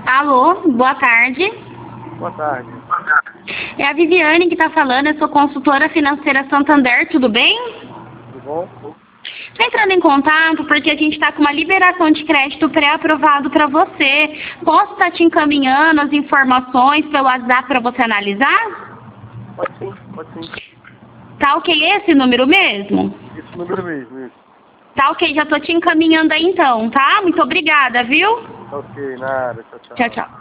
Alô, boa tarde. Boa tarde. É a Viviane que está falando, eu sou consultora financeira Santander, tudo bem? Tudo bom? Estou entrando em contato porque a gente está com uma liberação de crédito pré-aprovado para você. Posso estar te encaminhando as informações pelo WhatsApp para você analisar? Pode sim, pode sim. Tá ok esse número mesmo? Esse número mesmo, isso. Tá ok, já estou te encaminhando aí então, tá? Muito obrigada, viu? Ok, nada, tchau, tchau. Tchau, tchau.